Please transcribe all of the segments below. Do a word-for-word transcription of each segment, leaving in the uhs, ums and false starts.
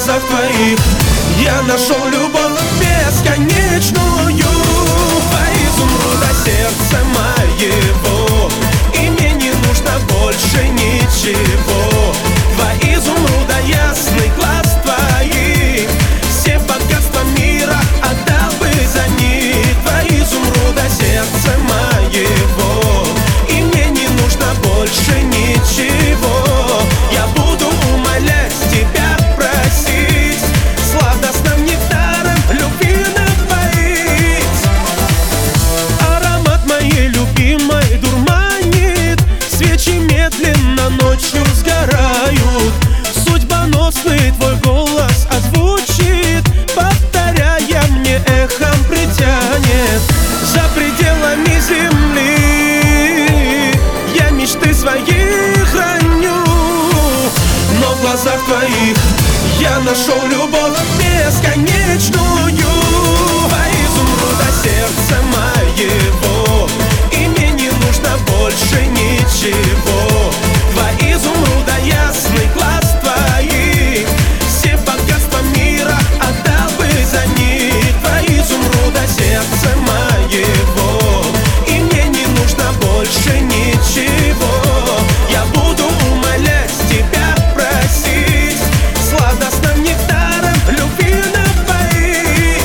глазах твоих я нашел любовь бесконечную. Два изумруда сердца моего, и мне не нужно больше ничего. Два изумруда ясный глаз твоих, все богатства мира отдал бы за них. Два изумруда сердца моего, и мне не нужно больше ничего. Я буду умолять тебя, просить, сладостным нектаром любви напоить. Аромат моей любимой дурманит, свечи медленно ночью сгорают. Судьбоносный твой голос озвучит, повторяя мне, эхом притянет. За пределами земли я мечты свои храню, но в глазах твоих я нашел любовь бесконечную. Два изумруда сердца моего, и мне не нужно больше ничего. Два изумруда ясный глаз твоих, все богатства мира отдал бы за них. Два изумруда сердца моего, и мне не нужно больше ничего. Я буду умолять тебя, просить, сладостным нектаром любви напоить.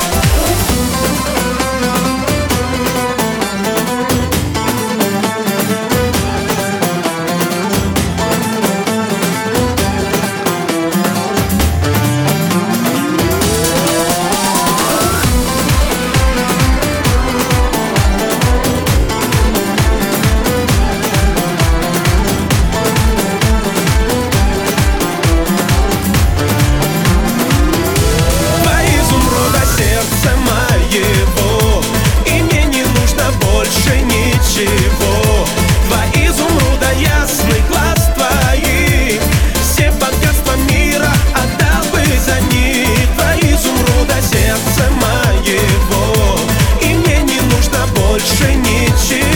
Сердце моего, и мне не нужно больше ничего. Два изумруда ясный глаз твоих, все богатства мира отдал бы за них. Два изумруда сердце моего, и мне не нужно больше ничего.